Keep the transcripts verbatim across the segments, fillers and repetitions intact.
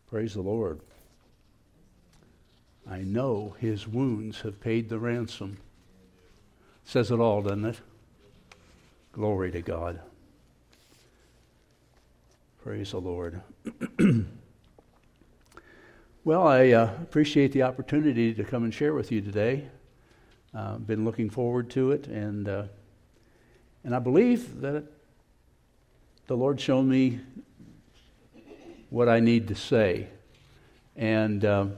Praise the Lord. I know his wounds have paid the ransom. Says it all, doesn't it? Glory to God. Praise the Lord. Well, I uh, appreciate the opportunity to come and share with you today. I've uh, been looking forward to it, and uh, and I believe that it, the Lord showed me what I need to say. And um,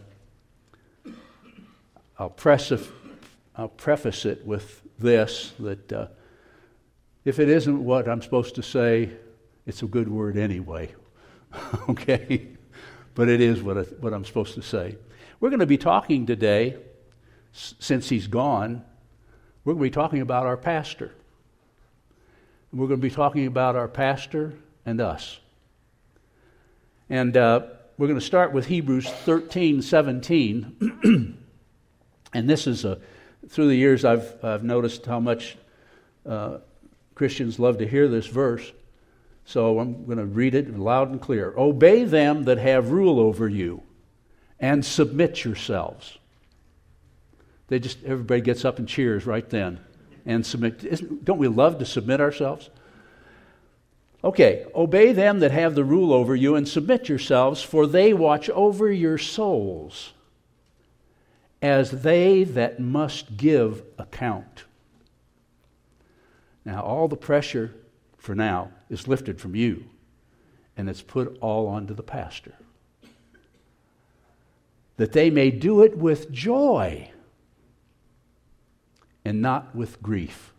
I'll, press if, I'll preface it with this, that uh, if it isn't what I'm supposed to say, it's a good word anyway. Okay? But it is what, I, what I'm supposed to say. We're going to be talking today, s- since he's gone, we're going to be talking about our pastor. We're going to be talking about our pastor and us. And uh, we're going to start with Hebrews thirteen seventeen. And this is a, through the years I've, I've noticed how much uh, Christians love to hear this verse. So I'm going to read it loud and clear. Obey them that have rule over you, and submit yourselves. They just, everybody gets up and cheers right then. And submit. Isn't, don't we love to submit ourselves? Okay, obey them that have the rule over you, and submit yourselves, for they watch over your souls, as they that must give account. Now, all the pressure for now is lifted from you, and it's put all onto the pastor, that they may do it with joy and not with grief.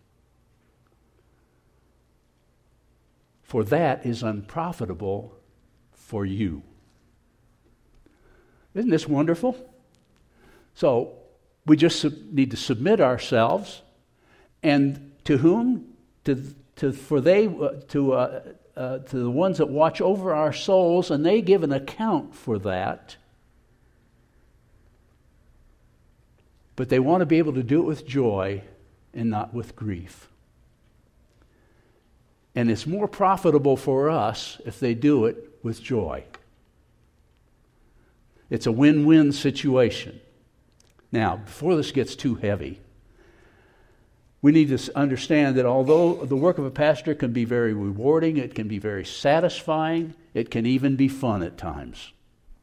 For that is unprofitable for you. Isn't this wonderful? So we just sub- need to submit ourselves, and to whom? To to for they uh, to uh, uh, to the ones that watch over our souls, and they give an account for that. But they want to be able to do it with joy and not with grief. And it's more profitable for us if they do it with joy. It's a win-win situation. Now, before this gets too heavy, we need to understand that although the work of a pastor can be very rewarding, it can be very satisfying, it can even be fun at times.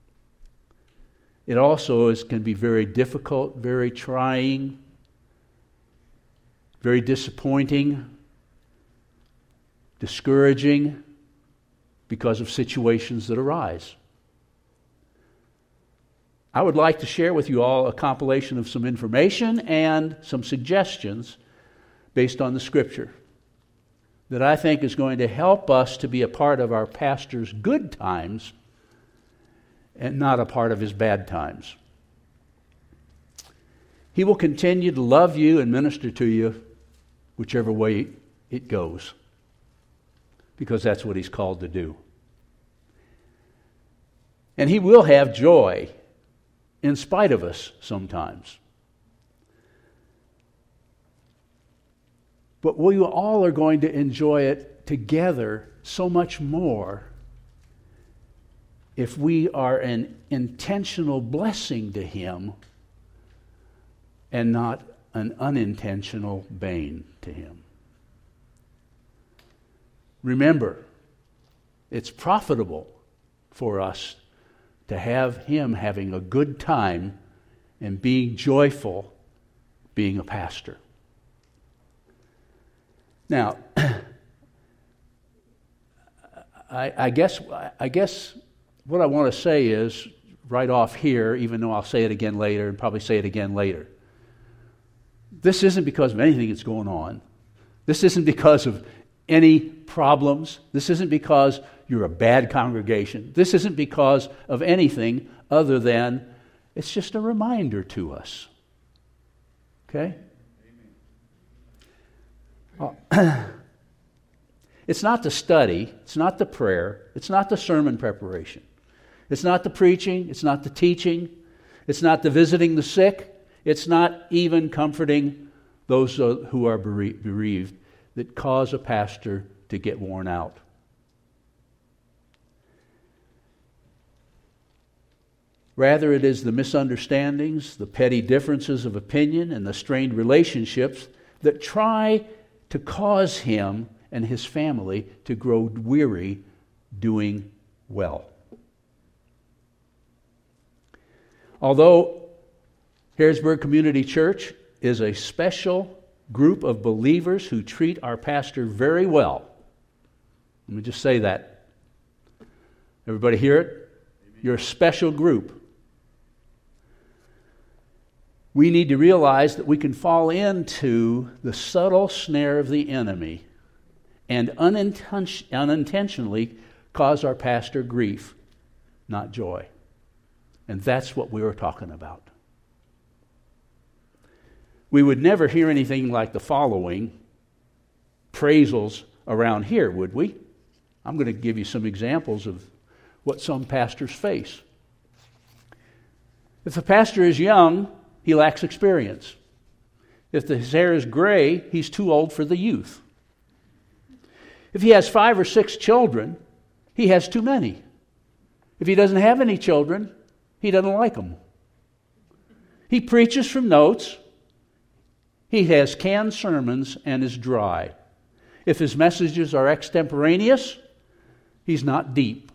It also is, can be very difficult, very trying, very disappointing, discouraging because of situations that arise. I would like to share with you all a compilation of some information and some suggestions based on the Scripture that I think is going to help us to be a part of our pastor's good times and not a part of his bad times. He will continue to love you and minister to you whichever way it goes, because that's what he's called to do. And he will have joy in spite of us sometimes. But we all are going to enjoy it together so much more if we are an intentional blessing to him and not an unintentional bane to him. Remember, it's profitable for us to have him having a good time and being joyful being a pastor. Now, I, I guess I guess what I want to say is right off here, even though I'll say it again later and probably say it again later. This isn't because of anything that's going on. This isn't because of any problems. This isn't because you're a bad congregation. This isn't because of anything other than it's just a reminder to us. Okay? Uh, it's not the study. It's not the prayer. It's not the sermon preparation. It's not the preaching. It's not the teaching. It's not the visiting the sick. It's not even comforting those who are bereaved that cause a pastor to get worn out. Rather, it is the misunderstandings, the petty differences of opinion, and the strained relationships that try to cause him and his family to grow weary doing well. Although Harrisburg Community Church is a special group of believers who treat our pastor very well. Let me just say that. Everybody hear it? You're a special group. We need to realize that we can fall into the subtle snare of the enemy and uninten- unintentionally cause our pastor grief, not joy. And that's what we were talking about. We would never hear anything like the following appraisals around here, would we? I'm going to give you some examples of what some pastors face. If the pastor is young, he lacks experience. If his hair is gray, he's too old for the youth. If he has five or six children, he has too many. If he doesn't have any children, he doesn't like them. He preaches from notes. He has canned sermons and is dry. If his messages are extemporaneous, he's not deep.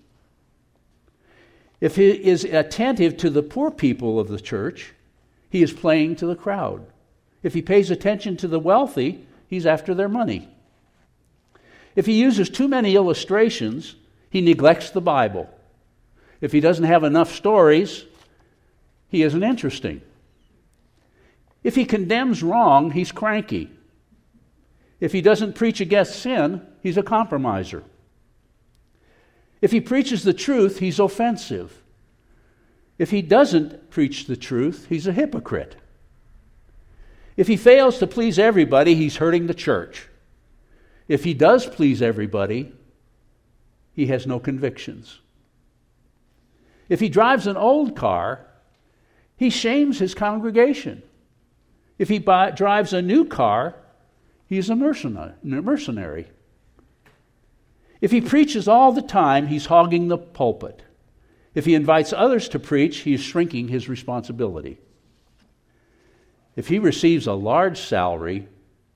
If he is attentive to the poor people of the church, he is playing to the crowd. If he pays attention to the wealthy, he's after their money. If he uses too many illustrations, he neglects the Bible. If he doesn't have enough stories, he isn't interesting. If he condemns wrong, he's cranky. If he doesn't preach against sin, he's a compromiser. If he preaches the truth, he's offensive. If he doesn't preach the truth, he's a hypocrite. If he fails to please everybody, he's hurting the church. If he does please everybody, he has no convictions. If he drives an old car, he shames his congregation. If he buy, drives a new car, he's a mercenary. If he preaches all the time, he's hogging the pulpit. If he invites others to preach, he is shrinking his responsibility. If he receives a large salary,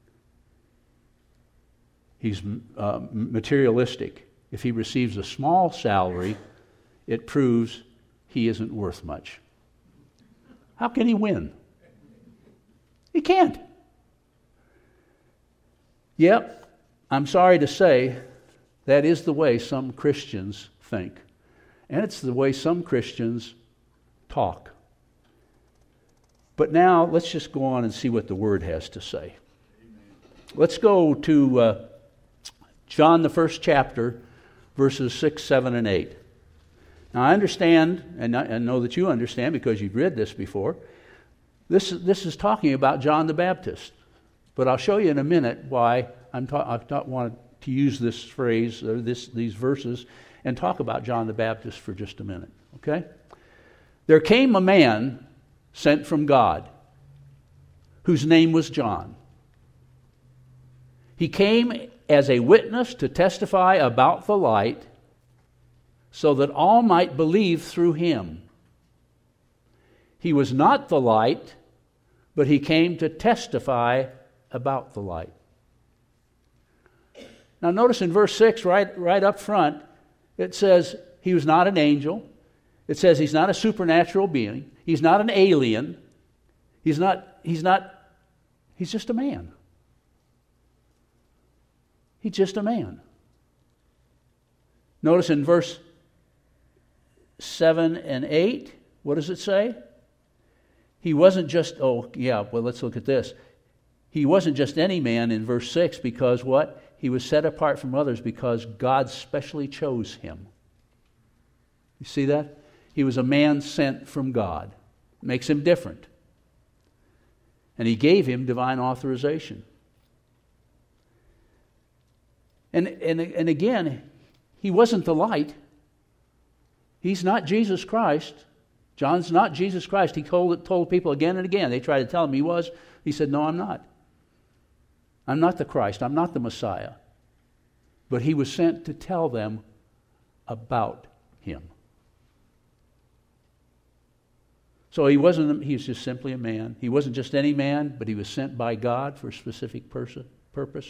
he's uh, materialistic. If he receives a small salary, it proves he isn't worth much. How can he win? He can't. Yep, I'm sorry to say, that is the way some Christians think. And it's the way some Christians talk. But now, let's just go on and see what the Word has to say. Let's go to uh, John, the first chapter, verses six, seven, and eight. Now, I understand, and I know that you understand because you've read this before, this, this is talking about John the Baptist. But I'll show you in a minute why I'm ta- I ta- wanted to use this phrase, or this, these verses, and talk about John the Baptist for just a minute, okay? There came a man sent from God, whose name was John. He came as a witness to testify about the light, so that all might believe through him. He was not the light, but he came to testify about the light. Now notice in verse six, right, right up front, it says he was not an angel. It says he's not a supernatural being. He's not an alien. He's not, he's not, he's just a man. He's just a man. Notice in verse seven and eight, what does it say? He wasn't just, oh yeah, well let's look at this. He wasn't just any man in verse six because what? He was set apart from others because God specially chose him. You see that? He was a man sent from God. Makes him different. And he gave him divine authorization. And, and, and again, he wasn't the light. He's not Jesus Christ. John's not Jesus Christ. He told, told people again and again. They tried to tell him he was. He said, no, I'm not. I'm not the Christ. I'm not the Messiah. But he was sent to tell them about him. So he wasn't, he was just simply a man. He wasn't just any man, but he was sent by God for a specific person, purpose.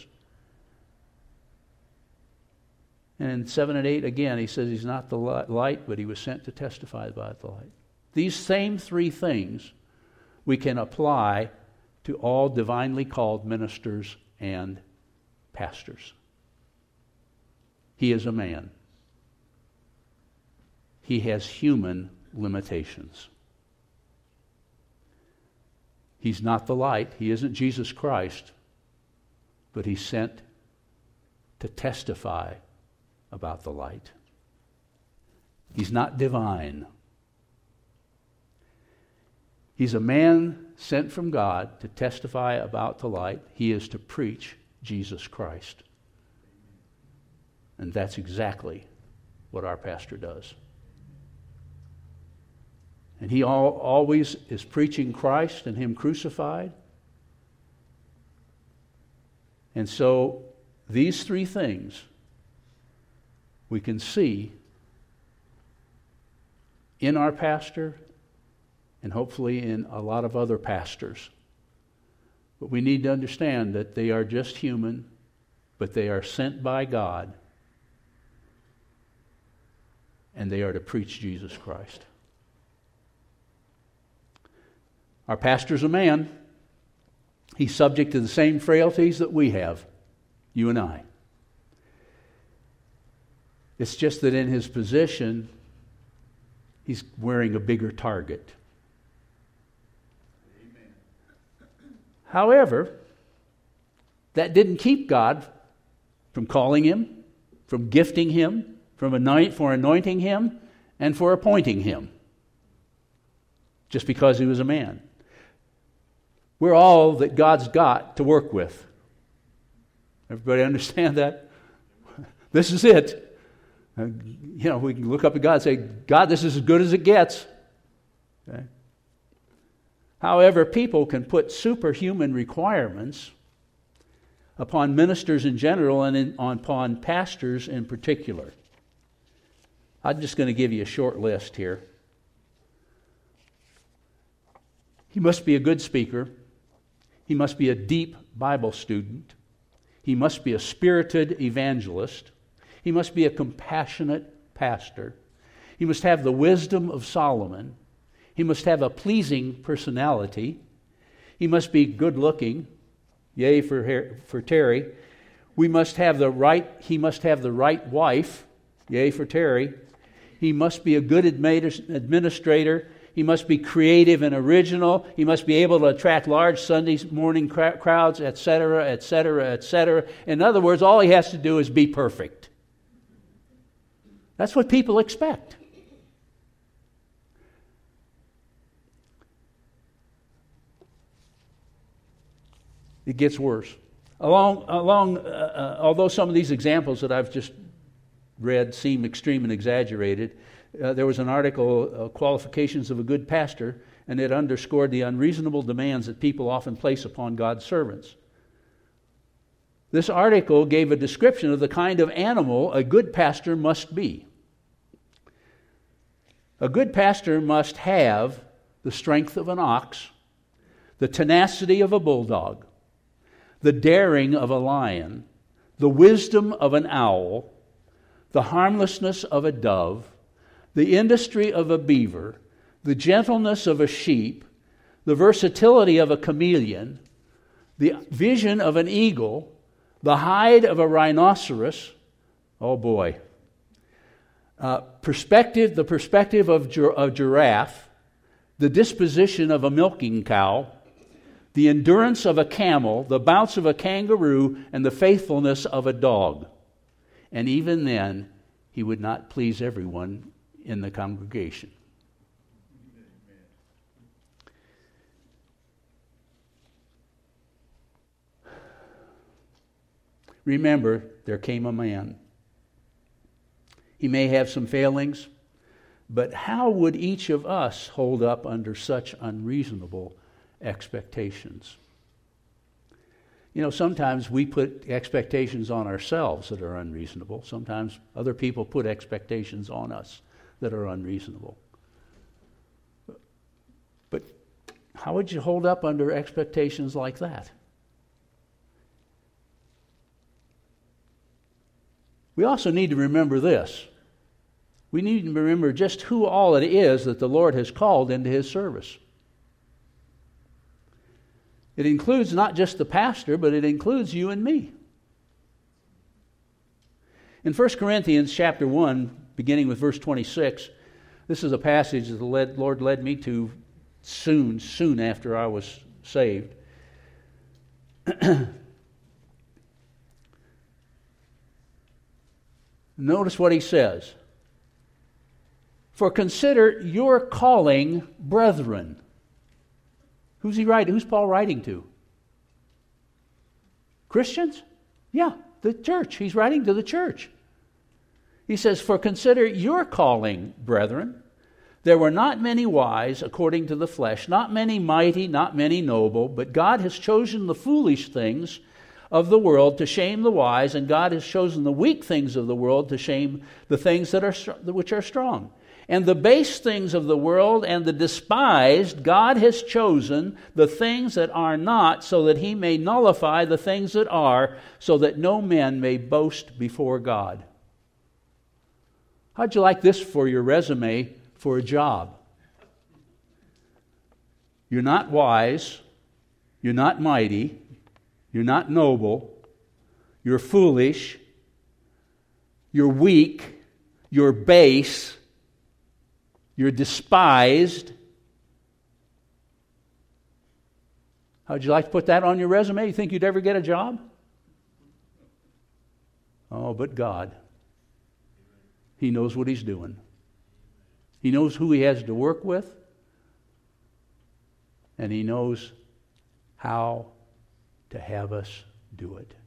And in seven and eight, again, he says he's not the light, but he was sent to testify about the light. These same three things we can apply to all divinely called ministers and pastors. He is a man. He has human limitations. He's not the light. He isn't Jesus Christ, but he's sent to testify about the light. He's not divine. He's a man sent from God to testify about the light. He is to preach Jesus Christ. And that's exactly what our pastor does. And he all, always is preaching Christ and him crucified. And so these three things we can see in our pastor and hopefully in a lot of other pastors. But we need to understand that they are just human, but they are sent by God, and they are to preach Jesus Christ. Our pastor's a man. He's subject to the same frailties that we have, you and I. It's just that in his position, he's wearing a bigger target. Amen. However, that didn't keep God from calling him, from gifting him, from anoint, for anointing him, and for appointing him, just because he was a man. We're all that God's got to work with. Everybody understand that? This is it. Uh, you know, we can look up at God and say, God, this is as good as it gets. Okay? However, people can put superhuman requirements upon ministers in general and in, upon pastors in particular. I'm just going to give you a short list here. He must be a good speaker. He must be a deep Bible student. He must be a spirited evangelist. He must be a compassionate pastor. He must have the wisdom of Solomon. He must have a pleasing personality. He must be good-looking. Yea, for for Terry. We must have the right. He must have the right wife. Yea, for Terry. He must be a good administrator. He must be creative and original. He must be able to attract large Sunday morning crowds, et cetera, et cetera, et cetera. In other words, all he has to do is be perfect. That's what people expect. It gets worse. Along, along. Uh, uh, although some of these examples that I've just read seem extreme and exaggerated, uh, there was an article, uh, Qualifications of a Good Pastor, and it underscored the unreasonable demands that people often place upon God's servants. This article gave a description of the kind of animal a good pastor must be. A good pastor must have the strength of an ox, the tenacity of a bulldog, the daring of a lion, the wisdom of an owl, the harmlessness of a dove, the industry of a beaver, the gentleness of a sheep, the versatility of a chameleon, the vision of an eagle, the hide of a rhinoceros, oh boy, uh, perspective, the perspective of a giraffe, the disposition of a milking cow, the endurance of a camel, the bounce of a kangaroo, and the faithfulness of a dog. And even then, he would not please everyone in the congregation. Remember, there came a man. He may have some failings, but how would each of us hold up under such unreasonable expectations? You know, sometimes we put expectations on ourselves that are unreasonable. Sometimes other people put expectations on us that are unreasonable. How would you hold up under expectations like that? We also need to remember this. We need to remember just who all it is that the Lord has called into His service. It includes not just the pastor, but it includes you and me. In First Corinthians chapter one, beginning with verse twenty-six, this is a passage that the Lord led me to soon, soon after I was saved. Notice what he says. For consider your calling, brethren. Who's he writing? Who's Paul writing to? Christians? Yeah, the church. He's writing to the church. He says, for consider your calling, brethren. There were not many wise according to the flesh, not many mighty, not many noble, but God has chosen the foolish things of the world to shame the wise, and God has chosen the weak things of the world to shame the things that are which are strong. And the base things of the world and the despised, God has chosen the things that are not, so that He may nullify the things that are, so that no man may boast before God. How'd you like this for your resume for a job? You're not wise, you're not mighty, you're not noble, you're foolish, you're weak, you're base, you're despised. How'd you like to put that on your resume? You think you'd ever get a job? Oh, but God. He knows what He's doing. He knows who He has to work with. And He knows how to have us do it.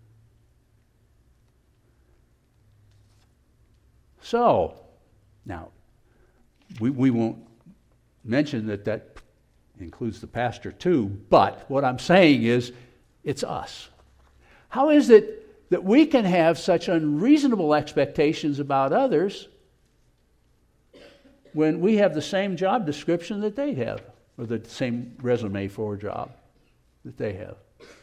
So, now, we, we won't mention that that includes the pastor too, but what I'm saying is, it's us. How is it that we can have such unreasonable expectations about others when we have the same job description that they have, or the same resume for a job that they have?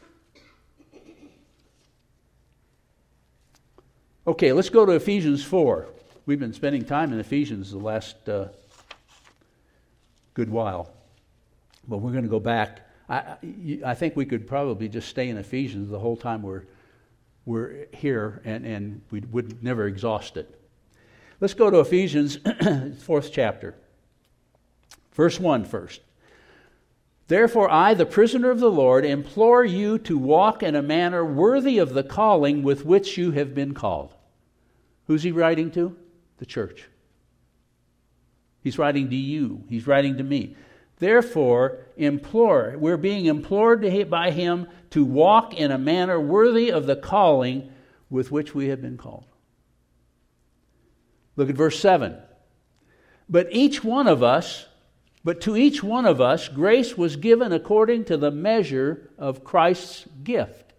Okay, let's go to Ephesians four. We've been spending time in Ephesians the last uh, good while, but we're going to go back. I, I think we could probably just stay in Ephesians the whole time we're we're here, and, and we would never exhaust it. Let's go to Ephesians, fourth chapter. Verse one first. Therefore I, the prisoner of the Lord, implore you to walk in a manner worthy of the calling with which you have been called. Who's he writing to? The church. He's writing to you. He's writing to me. Therefore, implore. We're being implored by Him to walk in a manner worthy of the calling with which we have been called. Look at verse seven. But each one of us, but to each one of us, grace was given according to the measure of Christ's gift.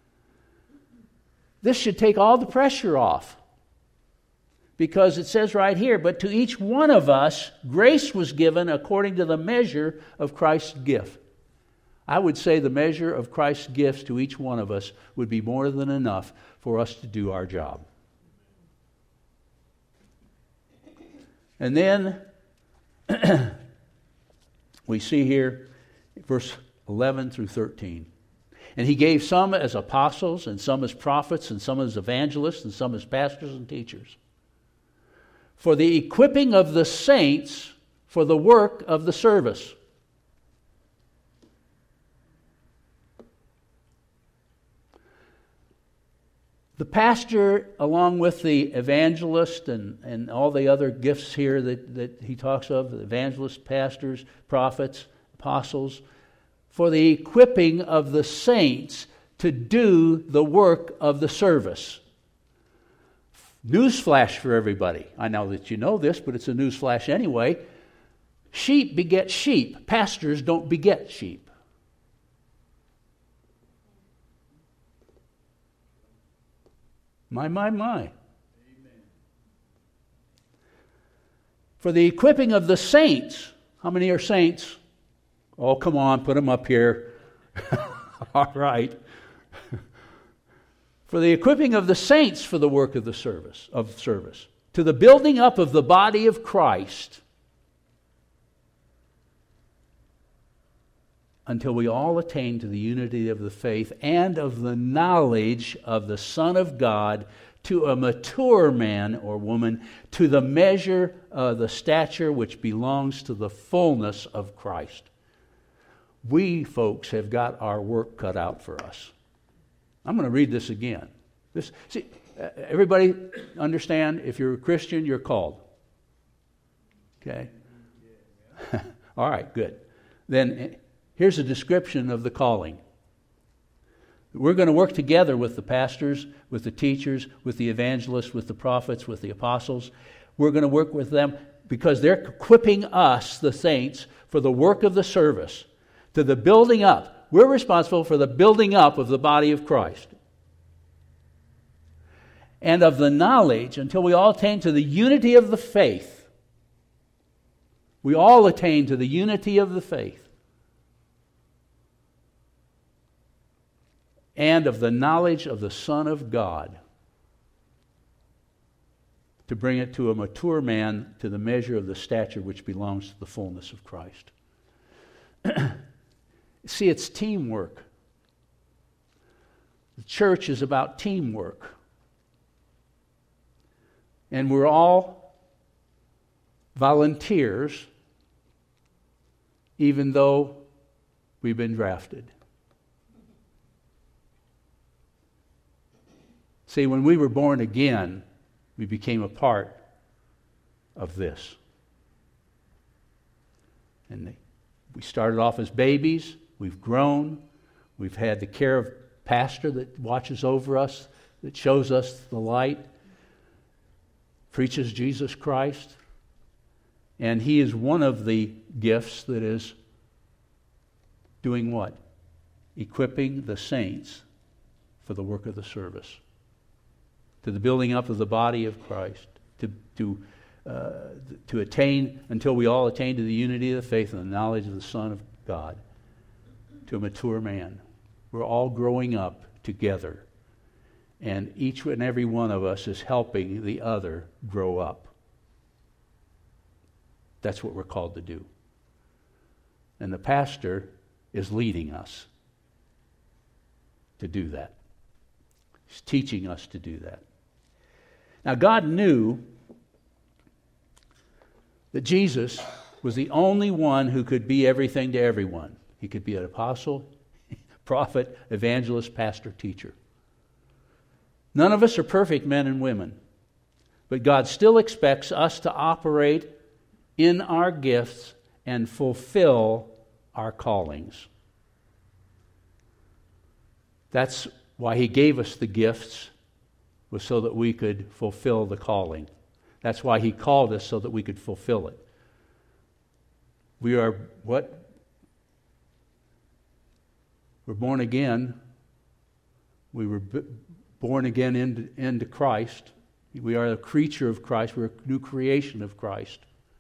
This should take all the pressure off. Because it says right here, but to each one of us, grace was given according to the measure of Christ's gift. I would say the measure of Christ's gifts to each one of us would be more than enough for us to do our job. And then we see here, verse eleven through thirteen. And He gave some as apostles, and some as prophets, and some as evangelists, and some as pastors and teachers, for the equipping of the saints for the work of the service. The pastor, along with the evangelist and, and all the other gifts here that, that he talks of, the evangelists, pastors, prophets, apostles, for the equipping of the saints to do the work of the service. Newsflash for everybody. I know that you know this, but it's a newsflash anyway. Sheep beget sheep. Pastors don't beget sheep. My, my, my. Amen. For the equipping of the saints. How many are saints? Oh, come on, put them up here. All right. For the equipping of the saints for the work of the service, of service, to the building up of the body of Christ, until we all attain to the unity of the faith and of the knowledge of the Son of God, to a mature man or woman, to the measure of the stature which belongs to the fullness of Christ. We, folks, have got our work cut out for us. I'm going to read this again. This, see, everybody understand, if you're a Christian, you're called. Okay? All right, good. Then here's a description of the calling. We're going to work together with the pastors, with the teachers, with the evangelists, with the prophets, with the apostles. We're going to work with them because they're equipping us, the saints, for the work of the service, to the building up. We're responsible for the building up of the body of Christ. And of the knowledge, until we all attain to the unity of the faith. We all attain to the unity of the faith. And of the knowledge of the Son of God, to bring it to a mature man, to the measure of the stature which belongs to the fullness of Christ. See, it's teamwork. The church is about teamwork. And we're all volunteers, even though we've been drafted. See, when we were born again, we became a part of this. And we started off as babies. We've grown. We've had the care of pastor that watches over us, that shows us the light, preaches Jesus Christ. And he is one of the gifts that is doing what? Equipping the saints for the work of the service, to the building up of the body of Christ, to to uh, to attain, until we all attain to the unity of the faith and the knowledge of the Son of God, to a mature man. We're all growing up together, and each and every one of us is helping the other grow up. That's what we're called to do. And the pastor is leading us to do that. He's teaching us to do that. Now, God knew that Jesus was the only one who could be everything to everyone. He could be an apostle, prophet, evangelist, pastor, teacher. None of us are perfect men and women, but God still expects us to operate in our gifts and fulfill our callings. That's why He gave us the gifts, was so that we could fulfill the calling. That's why He called us, so that we could fulfill it. We are what? We're born again. We were b- born again into, into Christ. We are a creature of Christ. We're a new creation of Christ.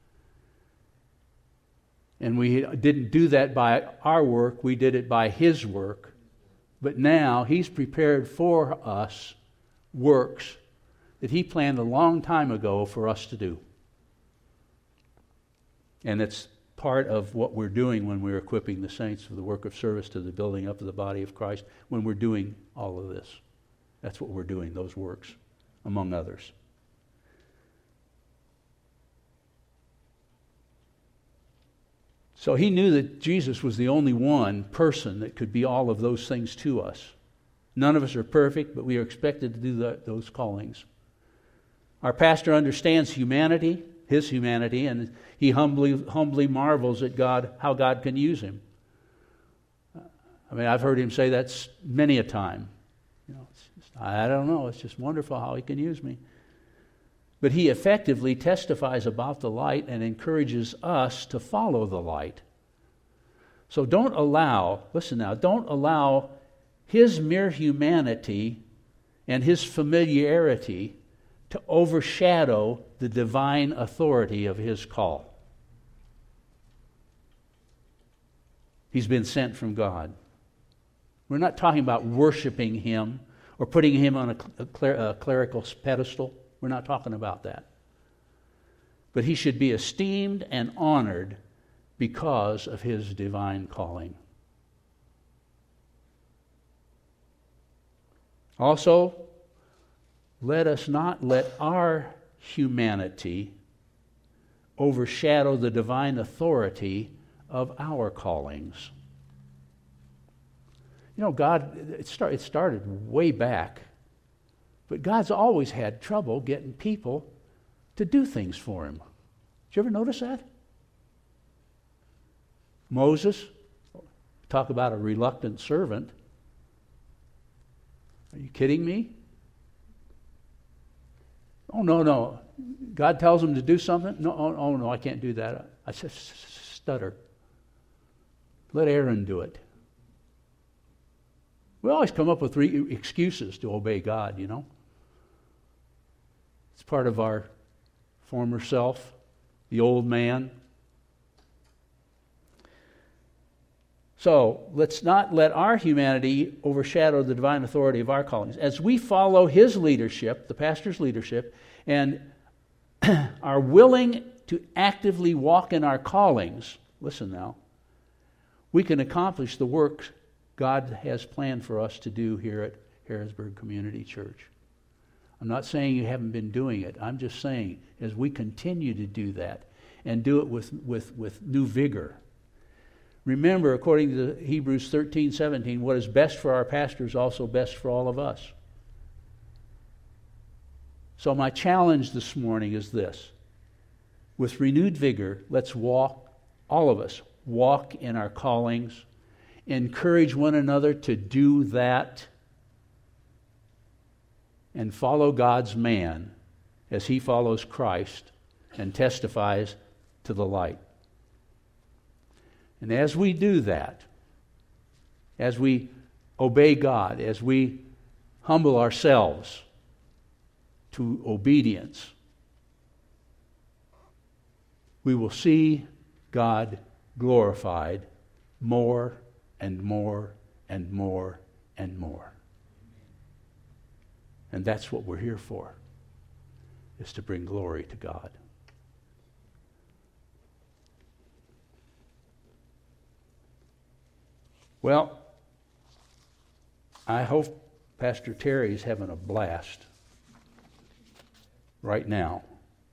And we didn't do that by our work. We did it by His work. But now He's prepared for us works that He planned a long time ago for us to do. And it's part of what we're doing when we're equipping the saints for the work of service to the building up of the body of Christ, when we're doing all of this. That's what we're doing, those works, among others. So He knew that Jesus was the only one person that could be all of those things to us. None of us are perfect, but we are expected to do that, those callings. Our pastor understands humanity, his humanity, and he humbly humbly marvels at God, how God can use him. I mean, I've heard him say that many a time. You know, it's just, I don't know, it's just wonderful how He can use me. But he effectively testifies about the light and encourages us to follow the light. So don't allow, listen now, don't allow His mere humanity and His familiarity to overshadow the divine authority of His call. He's been sent from God. We're not talking about worshiping him or putting him on a, a, cler- a clerical pedestal. We're not talking about that. But he should be esteemed and honored because of his divine calling. Also, let us not let our humanity overshadow the divine authority of our callings. You know, God, it, start, it started way back, but God's always had trouble getting people to do things for him. Did you ever notice that? Moses, talk about a reluctant servant. Are you kidding me? Oh, no, no. God tells him to do something? No, oh, oh no, I can't do that. I said, stutter. Let Aaron do it. We always come up with re- excuses to obey God, you know. It's part of our former self, the old man. So let's not let our humanity overshadow the divine authority of our callings. As we follow his leadership, the pastor's leadership, and are willing to actively walk in our callings, listen now, we can accomplish the work God has planned for us to do here at Harrisburg Community Church. I'm not saying you haven't been doing it. I'm just saying as we continue to do that and do it with, with, with new vigor. Remember, according to Hebrews thirteen seventeen, what is best for our pastor is also best for all of us. So my challenge this morning is this. With renewed vigor, let's walk, all of us, walk in our callings, encourage one another to do that, and follow God's man as he follows Christ and testifies to the light. And as we do that, as we obey God, as we humble ourselves to obedience, we will see God glorified more and more and more and more. And that's what we're here for, is to bring glory to God. Well, I hope Pastor Terry's having a blast right now.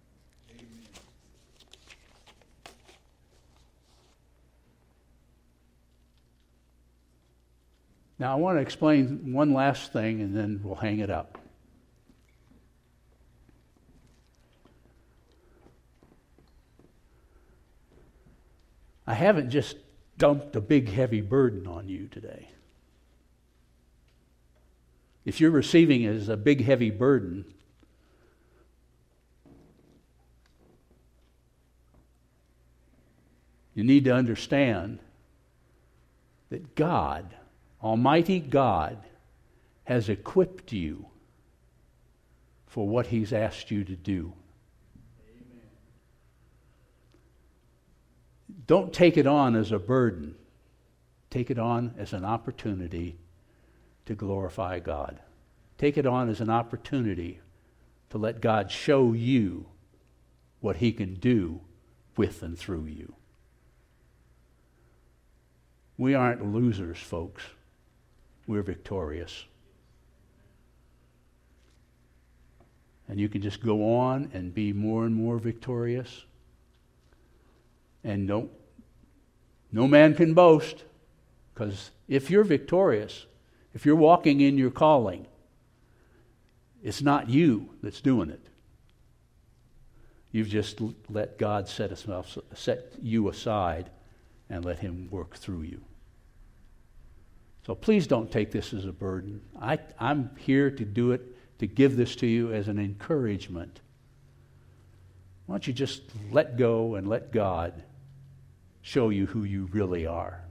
Now, I want to explain one last thing, and then we'll hang it up. I haven't just dumped a big, heavy burden on you today. If you're receiving it as a big, heavy burden, you need to understand that God, Almighty God, has equipped you for what He's asked you to do. Amen. Don't take it on as a burden. Take it on as an opportunity to glorify God. Take it on as an opportunity to let God show you what He can do with and through you. We aren't losers, folks. We're victorious. And you can just go on and be more and more victorious. And no, no man can boast, because if you're victorious, if you're walking in your calling, it's not you that's doing it. You've just let God set, himself, set you aside and let Him work through you. So please don't take this as a burden. I, I'm here to do it, to give this to you as an encouragement. Why don't you just let go and let God show you who you really are?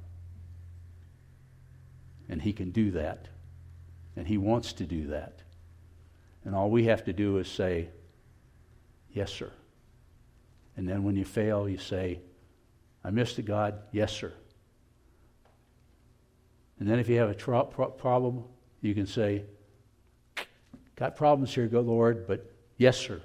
And He can do that. And He wants to do that. And all we have to do is say, yes, sir. And then when you fail, you say, I missed it, God. Yes, sir. And then if you have a tro- pro- problem, you can say, got problems here, good Lord, but yes, sir.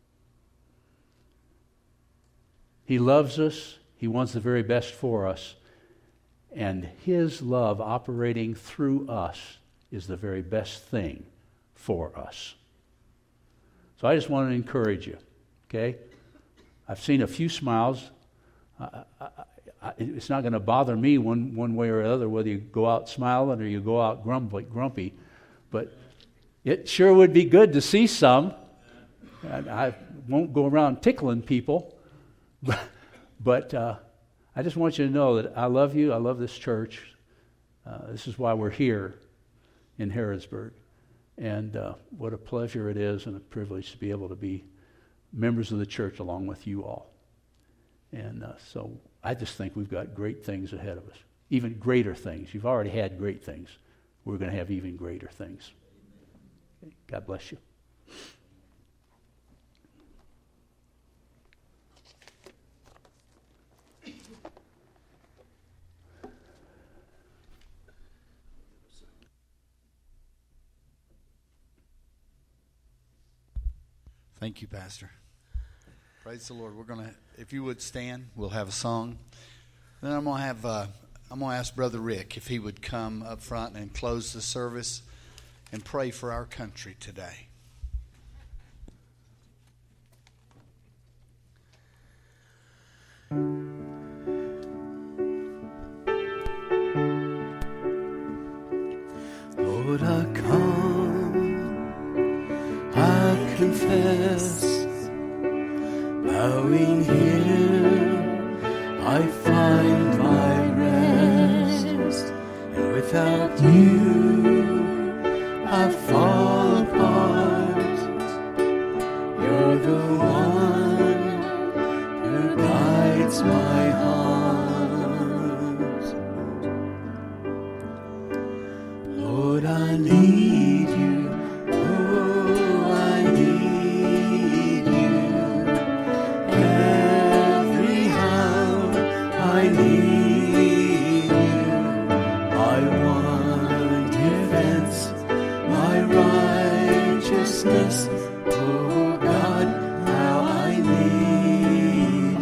He loves us. He wants the very best for us. And His love operating through us is the very best thing for us. So I just want to encourage you, okay? I've seen a few smiles. I, I, I, it's not going to bother me one, one way or another whether you go out smiling or you go out grumpy, grumpy. But it sure would be good to see some. And I won't go around tickling people. But, but uh, I just want you to know that I love you. I love this church. Uh, this is why we're here in Harrodsburg. And uh, what a pleasure it is and a privilege to be able to be members of the church along with you all. And uh, so I just think we've got great things ahead of us, even greater things. You've already had great things. We're going to have even greater things. Okay. God bless you. Thank you, Pastor. Praise the Lord. We're gonna, if you would stand, we'll have a song. Then I'm gonna have, uh, I'm gonna ask Brother Rick if he would come up front and close the service and pray for our country today. Lord, I come, I confess, bowing here, I find my rest, and without you, I fall apart. You're the one who guides my heart. Lord, I need you. Oh, I need you. Every hour I need you. My one defense, my righteousness. Oh God, how I need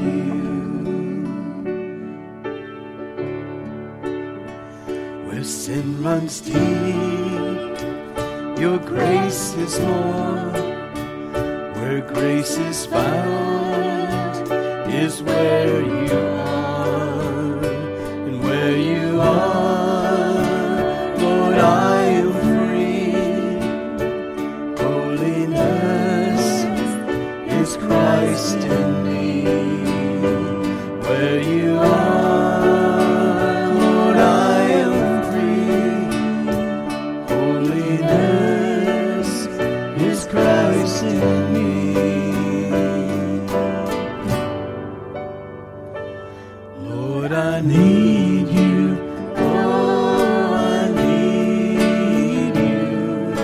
you. Where sin runs deep, your grace is more. Where grace is found is where you are. And where you are, Lord, I am free. Holiness is Christ in me. Where you are, Lord, I am free. Holiness is Christ in me. Lord, I need you. Oh, I need you.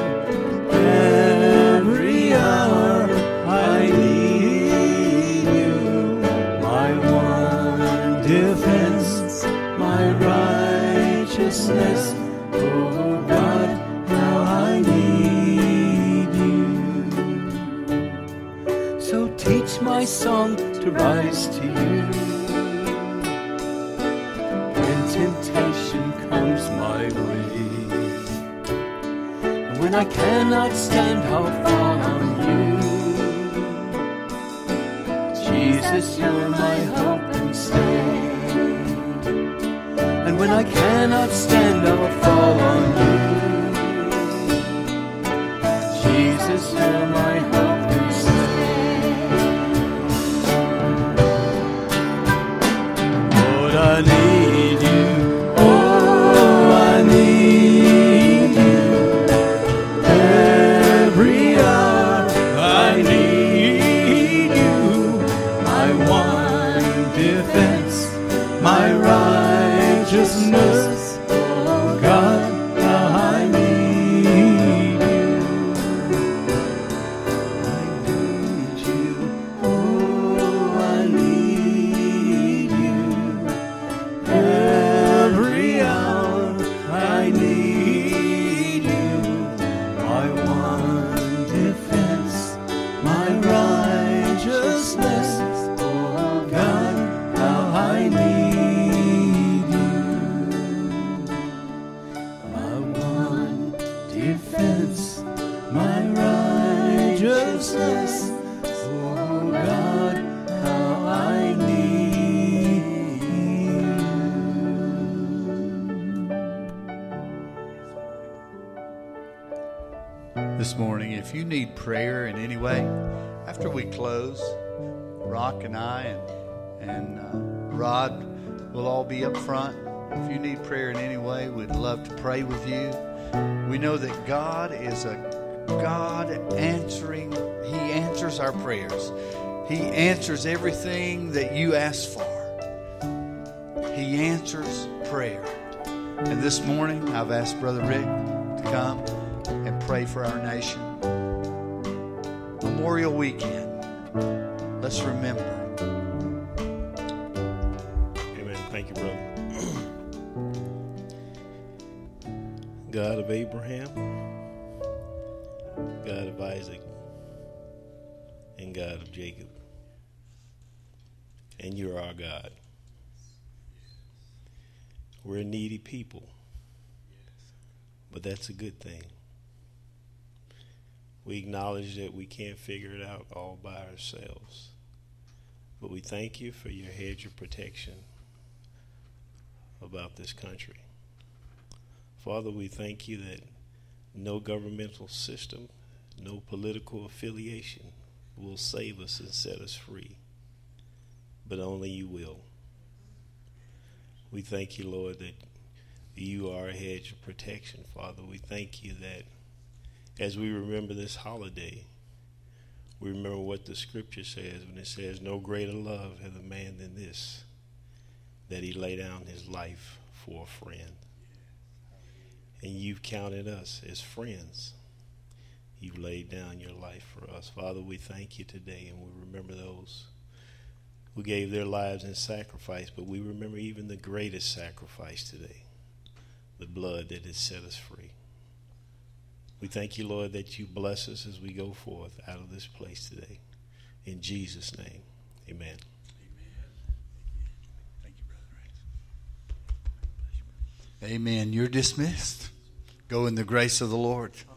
Every hour I need you. My one defense, my righteousness. Oh God, how I need you. So teach my song to rise to you. When temptation comes my way, and when I cannot stand, I'll fall on you. Jesus, you're my hope and stay. And when I cannot stand, I'll fall on you. Jesus, you're my hope and stay. Lord, I need you. Oh, I need you. Every hour I need you. My one defense, my righteousness. Oh God, how I need you. my righteousness. Oh God, how I need you. This morning, if you need prayer in any way, after we close, Rock and I and, and uh, Rod will all be up front. If you need prayer in any way, we'd love to pray with you. We know that God is a God answering. He answers our prayers. He answers everything that you ask for. He answers prayer. And this morning, I've asked Brother Rick to come and pray for our nation. Memorial Weekend. Let's remember. Amen. Thank you, brother. God of Abraham, God of Isaac, and God of Jacob. And you're our God. We're a needy people, but that's a good thing. We acknowledge that we can't figure it out all by ourselves. But we thank you for your hedge of protection about this country. Father, we thank you that no governmental system, no political affiliation will save us and set us free, but only you will. We thank you, Lord, that you are a hedge of protection, Father. We thank you that as we remember this holiday, we remember what the scripture says when it says, no greater love hath a man than this, that he lay down his life for a friend. And you've counted us as friends. You've laid down your life for us. Father, we thank you today, and we remember those who gave their lives in sacrifice, but we remember even the greatest sacrifice today, the blood that has set us free. We thank you, Lord, that you bless us as we go forth out of this place today. In Jesus' name, amen. Thank you, Brother Rex. Amen. You're dismissed. Go in the grace of the Lord.